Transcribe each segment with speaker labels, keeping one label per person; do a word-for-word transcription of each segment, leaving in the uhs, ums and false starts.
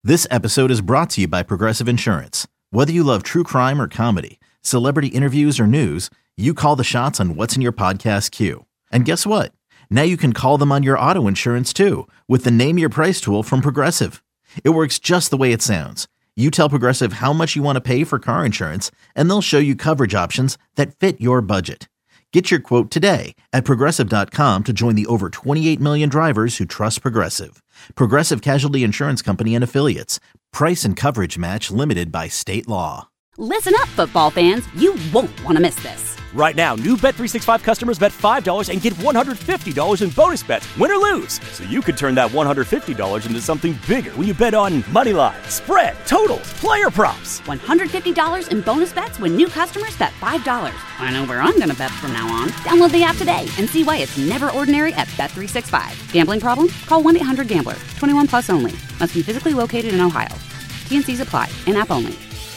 Speaker 1: This episode is brought to you by Progressive Insurance. Whether you love true crime or comedy, celebrity interviews or news, you call the shots on what's in your podcast queue. And guess what? Now you can call them on your auto insurance too with the Name Your Price tool from Progressive. It works just the way it sounds. You tell Progressive how much you want to pay for car insurance, and they'll show you coverage options that fit your budget. Get your quote today at Progressive dot com to join the over twenty-eight million drivers who trust Progressive. Progressive Casualty Insurance Company and Affiliates. Price and coverage match limited by state law.
Speaker 2: Listen up, football fans. You won't want to miss this.
Speaker 3: Right now, new Bet three sixty-five customers bet five dollars and get one hundred fifty dollars in bonus bets, win or lose. So you could turn that one hundred fifty dollars into something bigger when you bet on money line, spread, totals, player props.
Speaker 2: one hundred fifty dollars in bonus bets when new customers bet five dollars. I know where I'm going to bet from now on. Download the app today and see why it's never ordinary at Bet three sixty-five. Gambling problem? Call one eight hundred gambler. twenty-one plus only. Must be physically located in Ohio. T and C's apply. In-app only.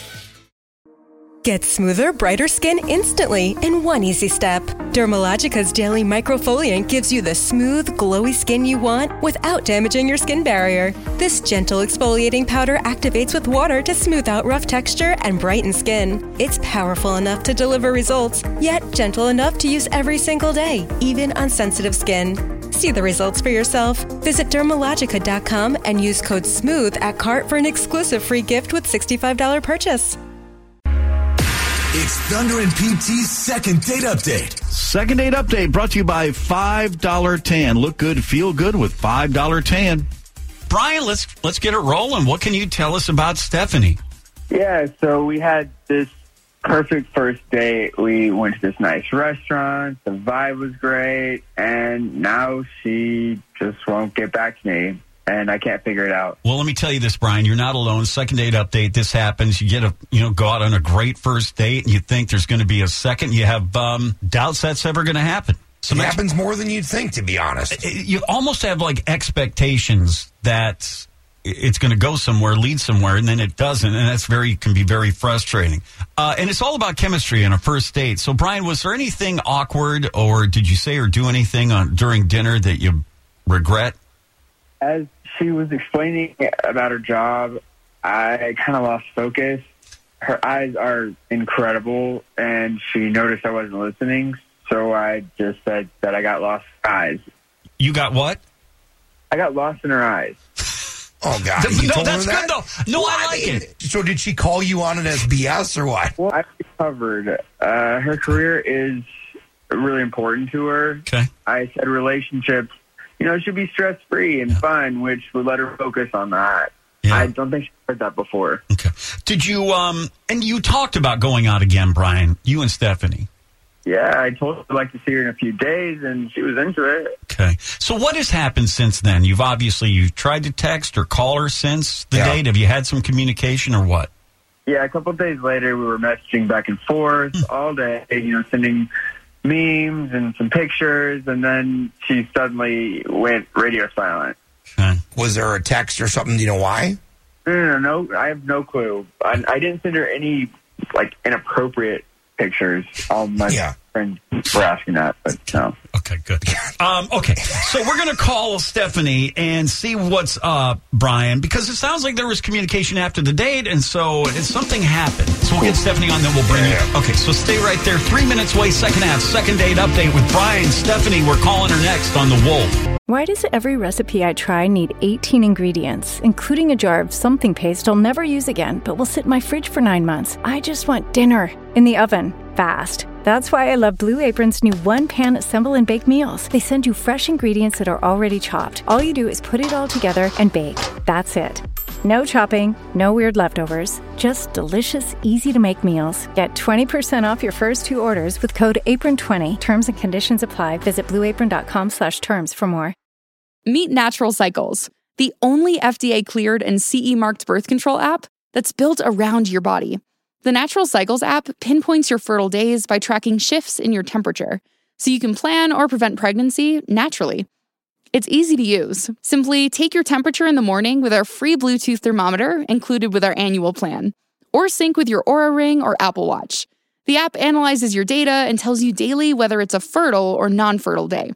Speaker 4: Get smoother, brighter skin instantly in one easy step. Dermalogica's Daily Microfoliant gives you the smooth, glowy skin you want without damaging your skin barrier. This gentle exfoliating powder activates with water to smooth out rough texture and brighten skin. It's powerful enough to deliver results, yet gentle enough to use every single day, even on sensitive skin. See the results for yourself. Visit Dermalogica dot com and use code SMOOTH at cart for an exclusive free gift with sixty-five dollars purchase.
Speaker 5: It's Thunder and P T's second date update.
Speaker 6: Second date update brought to you by five dollar tan. Look good, feel good with five dollar tan.
Speaker 7: Brian, let's let's get it rolling. What can you tell us about Stephanie?
Speaker 8: Yeah, so we had this perfect first date. We went to this nice restaurant. The vibe was great. And now she just won't get back to me. And I can't figure it out.
Speaker 7: Well, let me tell you this, Brian. You're not alone. Second date update. This happens. You get a, you know, go out on a great first date, and you think there's going to be a second. You have um, doubts that's ever going to happen.
Speaker 9: So it happens more than you'd think, to be honest.
Speaker 7: You almost have like expectations that it's going to go somewhere, lead somewhere, and then it doesn't, and that's very can be very frustrating. Uh, and it's all about chemistry on a first date. So, Brian, was there anything awkward, or did you say or do anything on during dinner that you regret?
Speaker 8: As she was explaining about her job, I kind of lost focus. Her eyes are incredible, and she noticed I wasn't listening, so I just said that I got lost in her eyes.
Speaker 7: You got what?
Speaker 8: I got lost in her eyes.
Speaker 9: Oh, God. You
Speaker 7: no,
Speaker 9: told
Speaker 7: that's
Speaker 9: her that?
Speaker 7: good, though. No, I like it.
Speaker 9: So did she call you on it as B S or what?
Speaker 8: Well, I covered. Uh, her career is really important to her.
Speaker 7: Okay.
Speaker 8: I said relationships, you know, should be stress-free and fun, which would let her focus on that. Yeah. I don't think she's heard that before.
Speaker 7: Okay. Did you, um, and you talked about going out again, Brian, you and Stephanie.
Speaker 8: Yeah, I told her I'd like to see her in a few days, and she was into it.
Speaker 7: Okay. So what has happened since then? You've obviously, you've tried to text or call her since the yeah. date. Have you had some communication or what?
Speaker 8: Yeah, a couple of days later, we were messaging back and forth mm. all day, you know, sending memes and some pictures, and then she suddenly went radio silent.
Speaker 7: Okay.
Speaker 9: Was there a text or something? Do you know why?
Speaker 8: No, no, no, no I have no clue. I, I didn't send her any, like, inappropriate pictures. All my yeah. friends were asking that, but no.
Speaker 7: Okay, good. Um, okay, so we're going to call Stephanie and see what's up, Brian, because it sounds like there was communication after the date, and so it's, something happened. So we'll get Stephanie on, then we'll bring yeah. you. Okay, so stay right there. Three minutes away, second half, second date update with Brian. Stephanie, we're calling her next on The Wolf.
Speaker 10: Why does every recipe I try need eighteen ingredients, including a jar of something paste I'll never use again, but will sit in my fridge for nine months? I just want dinner in the oven, fast. That's why I love Blue Apron's new one-pan assemble and bake meals. They send you fresh ingredients that are already chopped. All you do is put it all together and bake. That's it. No chopping, no weird leftovers, just delicious, easy-to-make meals. Get twenty percent off your first two orders with code apron twenty. Terms and conditions apply. Visit blueapron.com slash terms for more.
Speaker 11: Meet Natural Cycles, the only F D A-cleared and C E-marked birth control app that's built around your body. The Natural Cycles app pinpoints your fertile days by tracking shifts in your temperature, so you can plan or prevent pregnancy naturally. It's easy to use. Simply take your temperature in the morning with our free Bluetooth thermometer included with our annual plan, or sync with your Oura Ring or Apple Watch. The app analyzes your data and tells you daily whether it's a fertile or non-fertile day.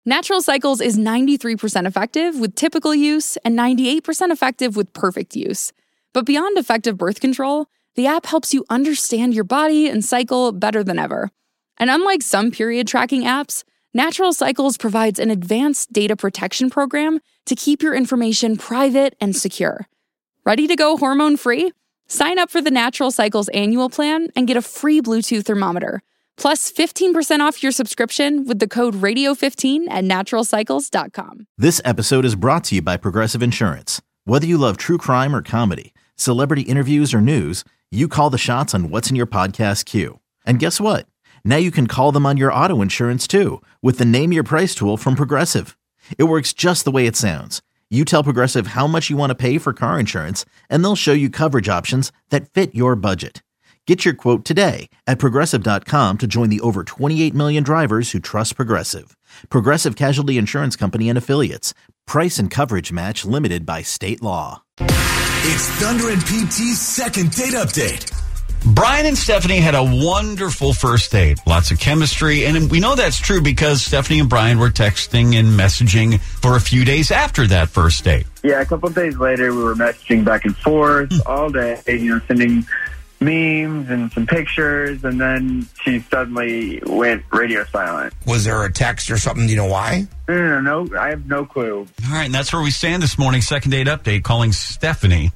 Speaker 11: Natural Cycles is ninety-three percent effective with typical use and ninety-eight percent effective with perfect use. But beyond effective birth control, the app helps you understand your body and cycle better than ever. And unlike some period tracking apps, Natural Cycles provides an advanced data protection program to keep your information private and secure. Ready to go hormone-free? Sign up for the Natural Cycles annual plan and get a free Bluetooth thermometer, plus fifteen percent off your subscription with the code radio fifteen at natural cycles dot com.
Speaker 1: This episode is brought to you by Progressive Insurance. Whether you love true crime or comedy, celebrity interviews or news, you call the shots on what's in your podcast queue. And guess what? Now you can call them on your auto insurance too with the Name Your Price tool from Progressive. It works just the way it sounds. You tell Progressive how much you want to pay for car insurance, and they'll show you coverage options that fit your budget. Get your quote today at progressive dot com to join the over twenty-eight million drivers who trust Progressive. Progressive Casualty Insurance Company and Affiliates. Price and coverage match limited by state law.
Speaker 5: It's Thunder and P T's second date update.
Speaker 7: Brian and Stephanie had a wonderful first date. Lots of chemistry. And we know that's true because Stephanie and Brian were texting and messaging for a few days after that first date.
Speaker 8: Yeah, a couple of days later, we were messaging back and forth all day, you know, sending memes and some pictures, and then she suddenly went radio silent.
Speaker 9: Was there a text or something? Do you know why?
Speaker 8: No, no, no, no, I have no clue.
Speaker 7: All right, and that's where we stand this morning. Second date update, calling Stephanie.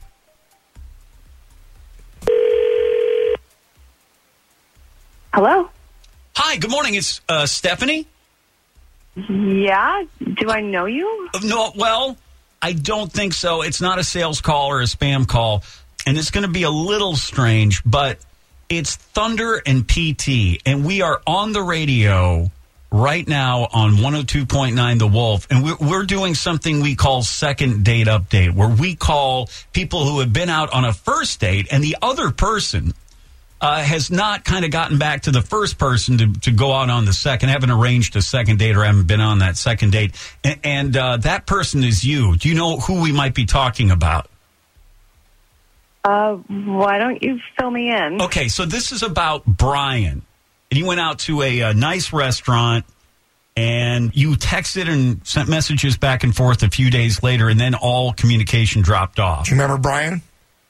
Speaker 12: Hello?
Speaker 7: Hi, good morning. It's uh, Stephanie?
Speaker 12: Yeah? Do I know you?
Speaker 7: No, well, I don't think so. It's not a sales call or a spam call, and it's going to be a little strange, but it's Thunder and P T, and we are on the radio right now on one oh two point nine The Wolf, and we're, we're doing something we call Second Date Update, where we call people who have been out on a first date, and the other person Uh, has not kind of gotten back to the first person to, to go out on the second, haven't arranged a second date or haven't been on that second date. And, and uh, that person is you. Do you know who we might be talking about?
Speaker 12: Uh, why don't you fill me in?
Speaker 7: Okay, so this is about Brian. And he went out to a, a nice restaurant, and you texted and sent messages back and forth a few days later, and then all communication dropped off.
Speaker 9: Do you remember Brian?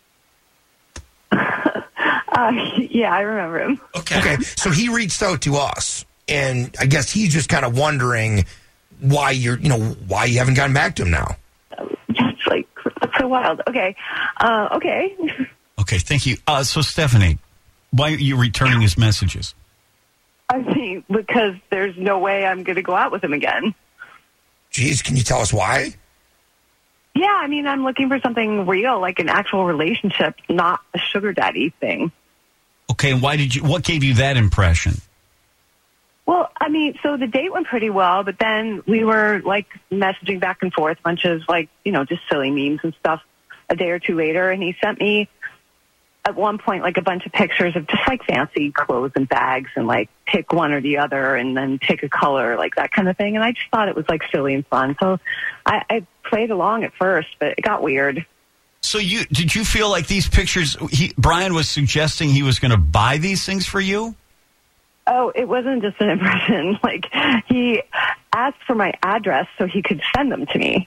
Speaker 12: Uh, yeah, I remember him.
Speaker 7: Okay.
Speaker 9: Okay, so he reached out to us, and I guess he's just kind of wondering why you're, you know, why you haven't gotten back to him now.
Speaker 12: It's like, that's so wild. Okay. Uh, okay.
Speaker 7: Okay, thank you. Uh, so, Stephanie, why are you returning his messages?
Speaker 12: I mean, because there's no way I'm going to go out with him again.
Speaker 9: Jeez, can you tell us why?
Speaker 12: Yeah, I mean, I'm looking for something real, like an actual relationship, not a sugar daddy thing.
Speaker 7: Okay, and why did you? What gave you that impression?
Speaker 12: Well, I mean, so the date went pretty well, but then we were like messaging back and forth, a bunch of like, you know, just silly memes and stuff a day or two later. And he sent me at one point like a bunch of pictures of just like fancy clothes and bags and like pick one or the other and then pick a color, like that kind of thing. And I just thought it was like silly and fun. So I, I played along at first, but it got weird.
Speaker 7: So you did you feel like these pictures, he, Brian was suggesting he was going to buy these things for you?
Speaker 12: Oh, it wasn't just an impression. Like, he asked for my address so he could send them to me.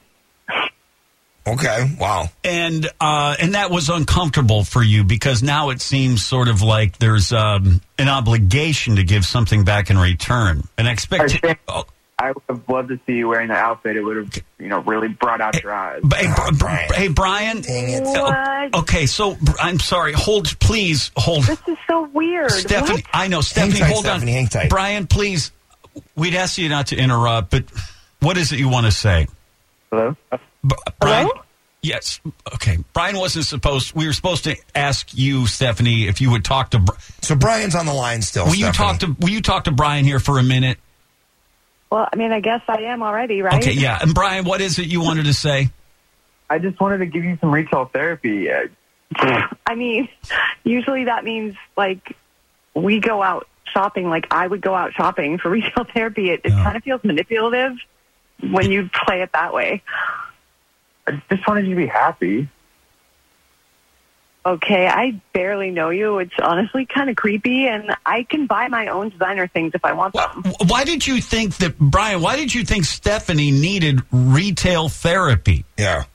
Speaker 9: Okay, wow.
Speaker 7: And uh, and that was uncomfortable for you because now it seems sort of like there's um, an obligation to give something back in return. An expectation. Oh.
Speaker 8: I would have loved to see you wearing the outfit. It would have, you know, really brought out your eyes.
Speaker 7: Hey, hey, Brian. Hey, Brian.
Speaker 9: Dang it.
Speaker 12: What?
Speaker 7: Okay, so I'm sorry. Hold, please hold.
Speaker 12: This is so weird.
Speaker 7: Stephanie,
Speaker 12: what?
Speaker 7: I know. Stephanie,
Speaker 9: hang tight,
Speaker 7: hold
Speaker 9: Stephanie,
Speaker 7: on.
Speaker 9: hang tight.
Speaker 7: Brian, please. We'd ask you not to interrupt, but what is it you want to say?
Speaker 8: Hello?
Speaker 7: B- Brian?
Speaker 12: Hello?
Speaker 7: Yes. Okay. Brian wasn't supposed. We were supposed to ask you, Stephanie, if you would talk to.
Speaker 9: So Brian's on the line still.
Speaker 7: Will you
Speaker 9: Stephanie.
Speaker 7: talk to? Will you talk to Brian here for a minute?
Speaker 12: Well, I mean, I guess I am already, right?
Speaker 7: Okay. Yeah. And Brian, what is it you wanted to say?
Speaker 8: I just wanted to give you some retail therapy. Uh,
Speaker 12: I mean, usually that means, like, we go out shopping. Like, I would go out shopping for retail therapy. It, it
Speaker 7: Yeah.
Speaker 12: kind of feels manipulative when you play it that way.
Speaker 8: I just wanted you to be happy.
Speaker 12: okay, I barely know you. It's honestly kind of creepy, and I can buy my own designer things if I want them.
Speaker 7: Why did you think that, Brian, why did you think Stephanie needed retail therapy?
Speaker 9: Yeah.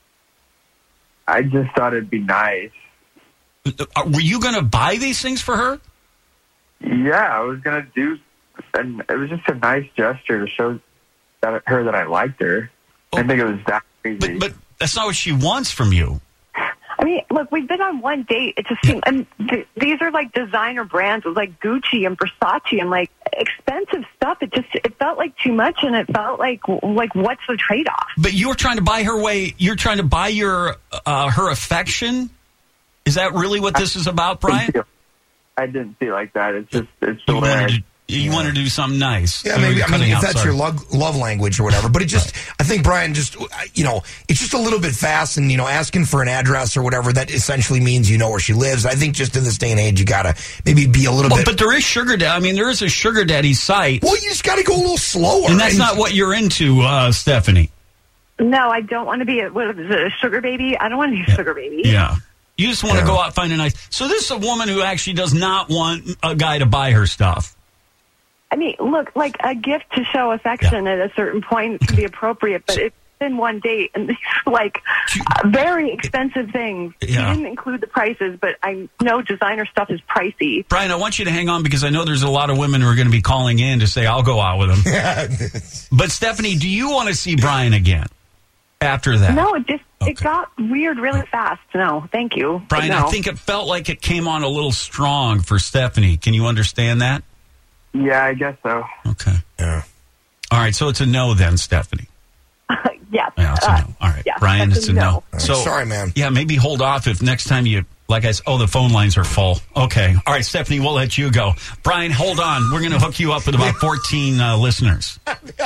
Speaker 8: I just thought it'd be nice.
Speaker 7: Were you going to buy these things for her?
Speaker 8: Yeah, I was going to do, and it was just a nice gesture to show that, her that I liked her. I didn't think it was that crazy.
Speaker 7: But, but that's not what she wants from you.
Speaker 12: I mean, look, we've been on one date. It just seemed, and th- these are like designer brands. It was like Gucci and Versace and like expensive stuff. It just, it felt like too much, and it felt like, like what's the trade-off?
Speaker 7: But you're trying to buy her way, you're trying to buy your, uh, her affection? Is that really what this is about, Brian?
Speaker 8: I didn't see it like that. It's just, it's
Speaker 7: You
Speaker 8: the way
Speaker 7: wanted
Speaker 8: I-
Speaker 7: to, you wanted to do something nice.
Speaker 9: Yeah,
Speaker 7: So
Speaker 9: maybe.
Speaker 7: you're
Speaker 9: I mean,
Speaker 7: cutting
Speaker 9: if
Speaker 7: out,
Speaker 9: that's
Speaker 7: sorry.
Speaker 9: your love, love language or whatever. But it just, I think, Brian, just, you know, it's just a little bit fast, and, you know, asking for an address or whatever, that essentially means you know where she lives. I think just in this day and age, you got to maybe be a little
Speaker 7: Well,
Speaker 9: bit.
Speaker 7: but there is sugar daddy. I mean, there is a sugar daddy site.
Speaker 9: Well, you just got to go a little slower.
Speaker 7: And that's
Speaker 9: And-
Speaker 7: not what you're into, uh, Stephanie.
Speaker 12: No, I don't want to be a, what is it, a sugar baby. I don't want to be a sugar baby.
Speaker 7: Yeah. You just want to go out and find a nice. So this is a woman who actually does not want a guy to buy her stuff.
Speaker 12: I mean, look, like a gift to show affection at a certain point can be appropriate, but it's been one date, and these like uh, very expensive things.
Speaker 7: Yeah.
Speaker 12: You didn't include the prices, but I know designer stuff is pricey.
Speaker 7: Brian, I want you to hang on because I know there's a lot of women who are going to be calling in to say, I'll go out with him. But Stephanie, do you want to see Brian again after that?
Speaker 12: No, it just it got weird really fast. No, thank you. But
Speaker 7: Brian,
Speaker 12: no.
Speaker 7: I think it felt like it came on a little strong for Stephanie. Can you understand that?
Speaker 8: Yeah, I guess so.
Speaker 7: Okay.
Speaker 9: Yeah.
Speaker 7: All right, so it's a no then, Stephanie.
Speaker 12: yes.
Speaker 7: Yeah, it's a
Speaker 12: Uh,
Speaker 7: no. All right,
Speaker 12: yeah,
Speaker 7: Brian,
Speaker 12: that's
Speaker 7: it's
Speaker 12: a
Speaker 7: a no.
Speaker 12: no.
Speaker 7: So
Speaker 9: Sorry, man.
Speaker 7: Yeah, maybe hold off if next time you, like I said, oh, the phone lines are full. Okay. All right, Stephanie, we'll let you go. Brian, hold on. We're going to hook you up with about fourteen uh, listeners.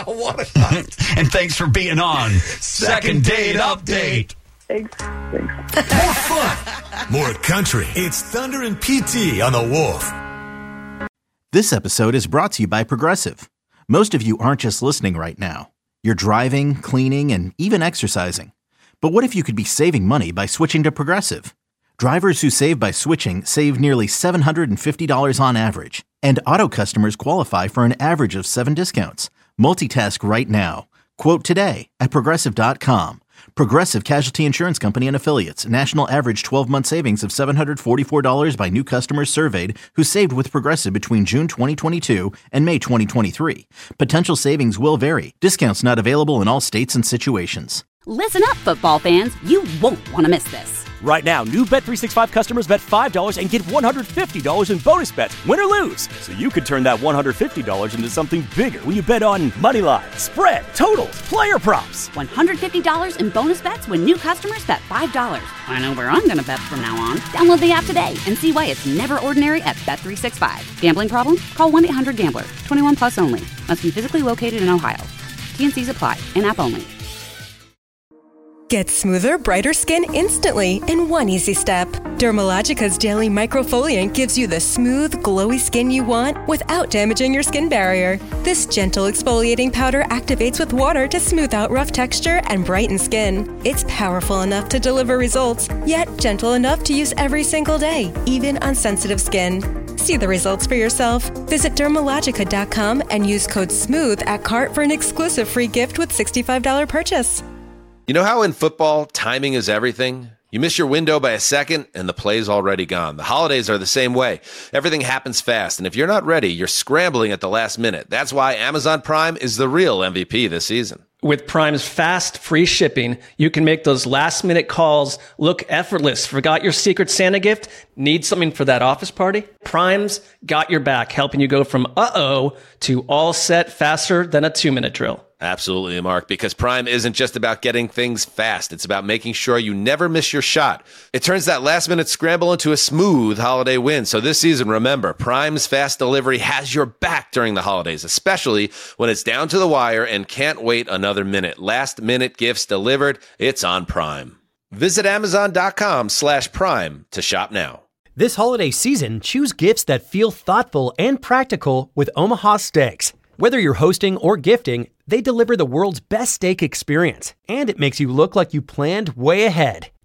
Speaker 7: And thanks for being on Second Date Update.
Speaker 12: Thanks. Thanks.
Speaker 5: More fun, more country. It's Thunder and P T on the Wolf.
Speaker 1: This episode is brought to you by Progressive. Most of you aren't just listening right now. You're driving, cleaning, and even exercising. But what if you could be saving money by switching to Progressive? Drivers who save by switching save nearly seven hundred fifty dollars on average. And auto customers qualify for an average of seven discounts. Multitask right now. Quote today at Progressive dot com. Progressive Casualty Insurance Company and Affiliates. National average twelve-month savings of seven hundred forty-four dollars by new customers surveyed who saved with Progressive between June twenty twenty-two and May twenty twenty-three. Potential savings will vary. Discounts not available in all states and situations.
Speaker 2: Listen up, football fans. You won't want to miss this.
Speaker 3: Right now, new Bet three sixty-five customers bet five dollars and get one hundred fifty dollars in bonus bets, win or lose. So you could turn that one hundred fifty dollars into something bigger when you bet on money line, spread, totals, player props.
Speaker 2: one hundred fifty dollars in bonus bets when new customers bet five dollars. I know where I'm going to bet from now on. Download the app today and see why it's never ordinary at Bet three sixty-five. Gambling problem? Call one eight hundred gambler. twenty-one plus only. Must be physically located in Ohio. T N Cs apply. In-app only.
Speaker 4: Get smoother, brighter skin instantly in one easy step. Dermalogica's Daily Microfoliant gives you the smooth, glowy skin you want without damaging your skin barrier. This gentle exfoliating powder activates with water to smooth out rough texture and brighten skin. It's powerful enough to deliver results, yet gentle enough to use every single day, even on sensitive skin. See the results for yourself. Visit Dermalogica dot com and use code SMOOTH at cart for an exclusive free gift with sixty-five dollars purchase.
Speaker 13: You know how in football, timing is everything? You miss your window by a second, and the play's already gone. The holidays are the same way. Everything happens fast, and if you're not ready, you're scrambling at the last minute. That's why Amazon Prime is the real M V P this season.
Speaker 14: With Prime's fast, free shipping, you can make those last-minute calls look effortless. Forgot your Secret Santa gift? Need something for that office party? Prime's got your back, helping you go from uh-oh to all set faster than a two-minute drill.
Speaker 13: Absolutely, Mark, because Prime isn't just about getting things fast. It's about making sure you never miss your shot. It turns that last-minute scramble into a smooth holiday win. So this season, remember, Prime's fast delivery has your back during the holidays, especially when it's down to the wire and can't wait another minute. Last-minute gifts delivered. It's on Prime. Visit Amazon.com slash Prime to shop now.
Speaker 15: This holiday season, choose gifts that feel thoughtful and practical with Omaha Steaks. Whether you're hosting or gifting, they deliver the world's best steak experience, and it makes you look like you planned way ahead.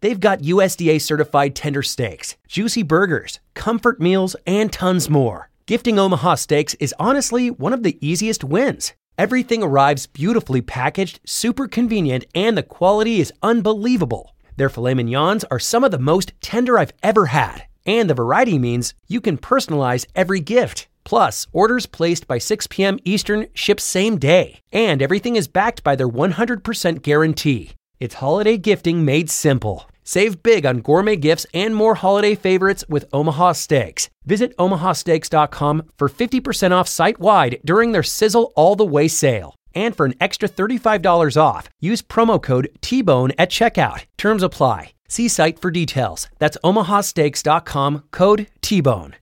Speaker 15: They've got U S D A certified tender steaks, juicy burgers, comfort meals, and tons more. Gifting Omaha Steaks is honestly one of the easiest wins. Everything arrives beautifully packaged, super convenient, and the quality is unbelievable. Their filet mignons are some of the most tender I've ever had. And the variety means you can personalize every gift. Plus, orders placed by six p.m. Eastern ship same day. And everything is backed by their one hundred percent guarantee. It's holiday gifting made simple. Save big on gourmet gifts and more holiday favorites with Omaha Steaks. Visit omaha steaks dot com for fifty percent off site-wide during their Sizzle All the Way sale. And for an extra thirty-five dollars off, use promo code T-Bone at checkout. Terms apply. See site for details. That's omaha steaks dot com, code T-Bone.